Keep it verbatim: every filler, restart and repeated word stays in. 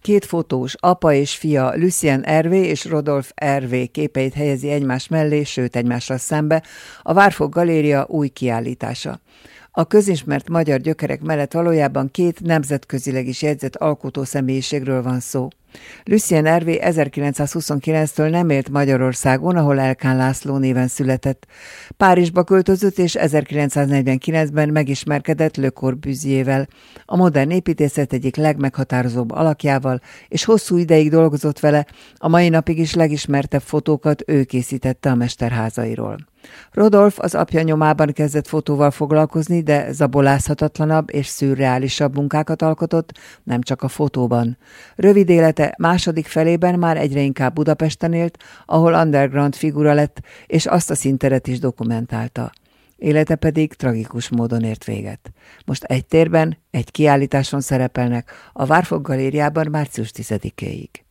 Két fotós, apa és fia, Lucien Hervé és Rodolphe Hervé képeit helyezi egymás mellé, sőt egymásra szembe, a Várfok Galéria új kiállítása. A közismert magyar gyökerek mellett valójában két nemzetközileg is jegyzett alkotó személyiségről van szó. Lucien Hervé ezerkilencszázhuszonkilenctől nem élt Magyarországon, ahol Elkán László néven született. Párizsba költözött, és ezerkilencszáznegyvenkilencben megismerkedett Le Corbusier-vel, a modern építészet egyik legmeghatározóbb alakjával, és hosszú ideig dolgozott vele, a mai napig is legismertebb fotókat ő készítette a mesterházairól. Rodolphe az apja nyomában kezdett fotóval foglalkozni, de zabolázhatatlanabb és szürreálisabb munkákat alkotott, nem csak a fotóban. Rövid élete második felében már egyre inkább Budapesten élt, ahol underground figura lett, és azt a színteret is dokumentálta. Élete pedig tragikus módon ért véget. Most egy térben, egy kiállításon szerepelnek, a Várfok Galériában március tizedikéig.